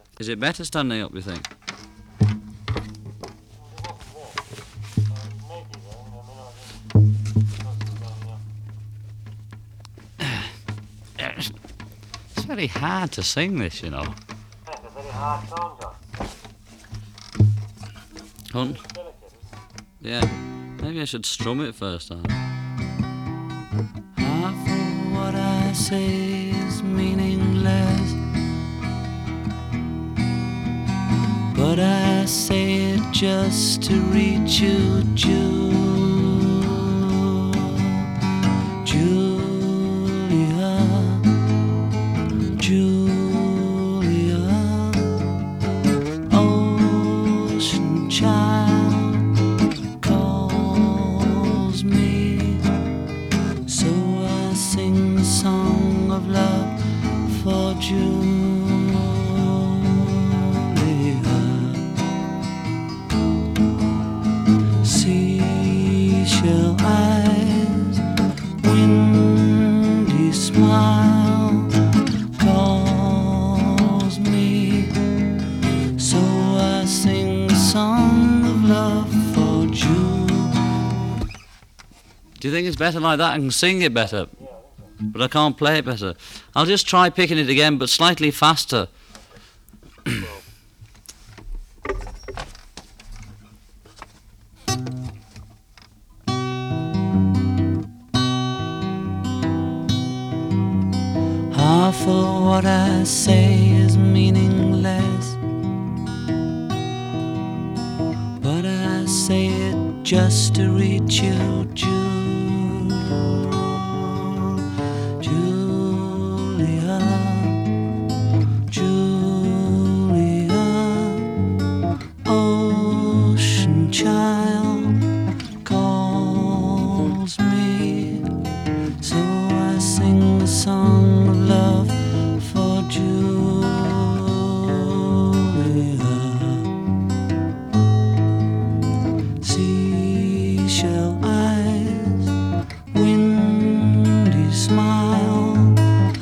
Is it better standing up, you think? It's very hard to sing this, you know. It's a very hard song, John. Hunt? Yeah. Maybe I should strum it first time. Half of what I say is meaningless, but I say it just to reach you, Julia, Julia, ocean child calls me, so I sing a song of love for Julia. Seashell eyes, windy smile calls me, so I sing a song of love for you. Do you think it's better like that? I can sing it better, but I can't play it better. I'll just try picking it again, but slightly faster. Half of what I say is meaningless, but I say it just to reach you, Julia, Julia, ocean child calls me, so I sing a song of love for Julia. Seashell eyes, windy smile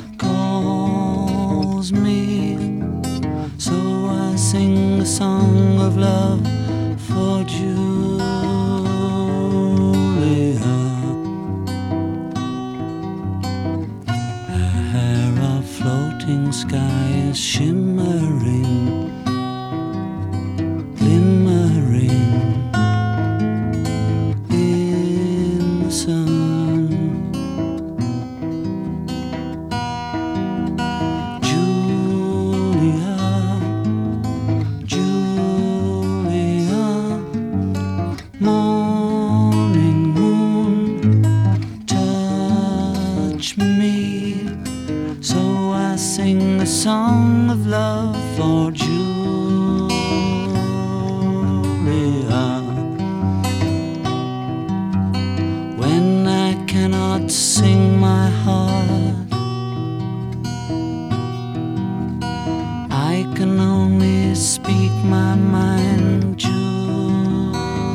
calls me, so I sing a song of love for Julia. Her hair of floating sky is shimmering, glimmering in the sun. Julia, Julia, morning moon, touch me, so I sing a song of love for Julia. When I cannot sing my heart, I can only speak my mind, Julia.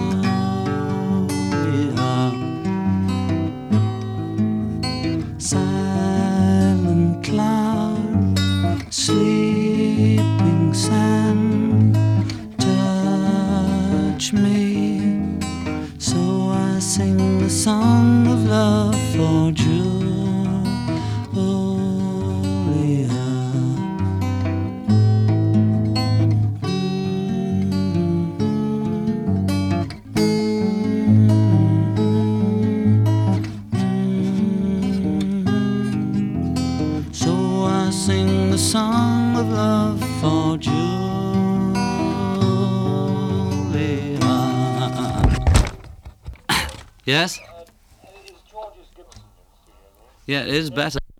Silent cloud, sleeping sand, touch me, so I sing a song of love for Julia. So I sing a song of love for Julia. Yes? Is George's Gibson in the studio? Yeah, it is better.